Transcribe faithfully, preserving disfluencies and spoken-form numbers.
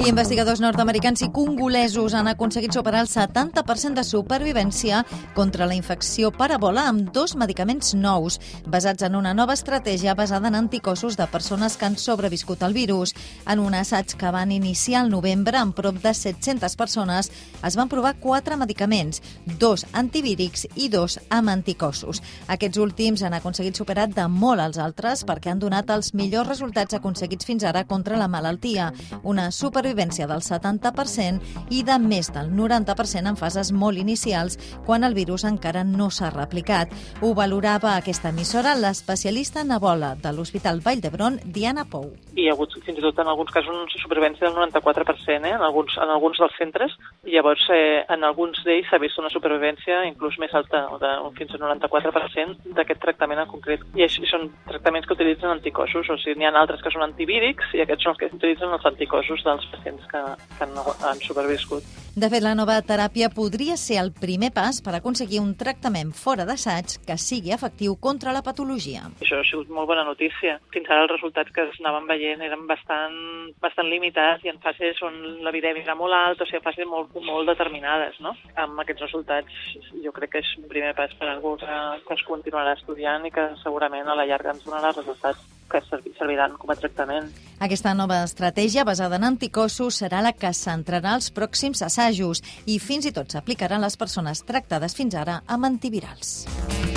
I investigadors nord-americans i congolesos han aconseguit superar el setanta per cent de supervivència contra la infecció per Ebola amb dos medicaments nous, basats en una nova estratègia basada en anticossos de persones que han sobreviscut al virus. En un assaig que van iniciar al novembre amb prop de set-centes persones, es van provar quatre medicaments, dos antivírics i dos amb anticossos. Aquests últims han aconseguit superar de molt als altres perquè han donat els millors resultats aconseguits fins ara contra la malaltia, una supervivència del setanta per cent i de més del noranta per cent en fases molt inicials, quan el virus encara no s'ha replicat. Ho valorava aquesta emissora l'especialista en Ebola de l'Hospital Vall d'Hebron, Diana Pou. Hi ha hagut fins i tot en alguns casos una supervivència del noranta-quatre per cent eh, en, alguns, en alguns dels centres. Llavors, eh, en alguns d'ells s'ha vist una supervivència inclús més alta, de, fins al noranta-quatre per cent d'aquest tractament en concret. I això són tractaments que utilitzen anticossos, o sigui, n'hi ha altres que són antivírics i aquests són els que utilitzen els anticossos dels pacients que, que han, han superviscut. De fet, la nova teràpia podria ser el primer pas per aconseguir un tractament fora d'assaig que sigui efectiu contra la patologia. Això ha sigut molt bona notícia. Fins ara els resultats que es anaven veient eren bastant, bastant limitats i en fases on l'epidèmia era molt alta, o sigui, fases molt, molt determinades, no? Amb aquests resultats jo crec que és un primer pas per a algú que, que es continuarà estudiant i que segurament a la llarga ens donarà resultats que serviran com a tractament. Aquesta nova estratègia basada en anticossos serà la que centrarà els pròxims assajos i fins i tot s'aplicarà a les persones tractades fins ara amb antivirals.